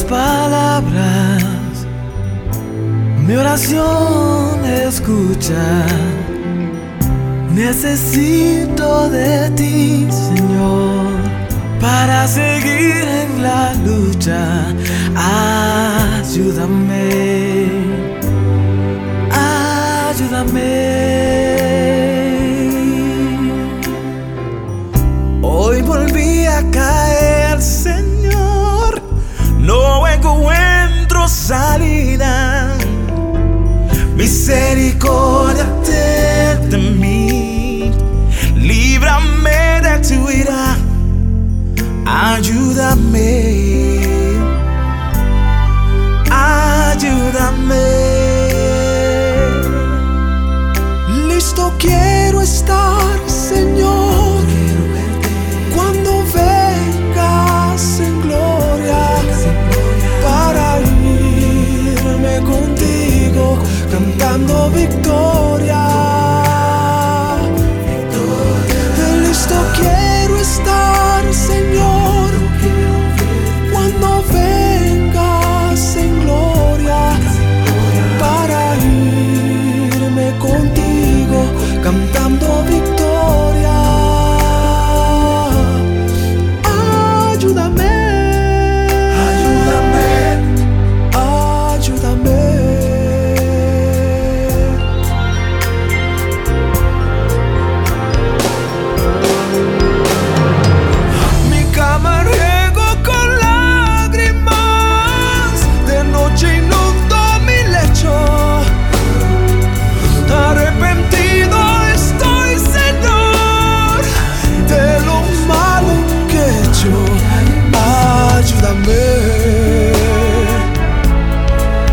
palabras, mi oración escucha. Necesito de ti, Señor, para seguir en la lucha. Ayúdame, ayúdame. Hoy volví a caer, Señor, no encuentro salida. Misericordia de mí, líbrame de tu ira, ayúdame, ayúdame. Listo quiero estar, Señor, cuando vengas en gloria, para irme contigo cantando victoria. Listo quiero estar, Señor, cuando vengas en gloria, para irme contigo cantando victoria. Ayúdame.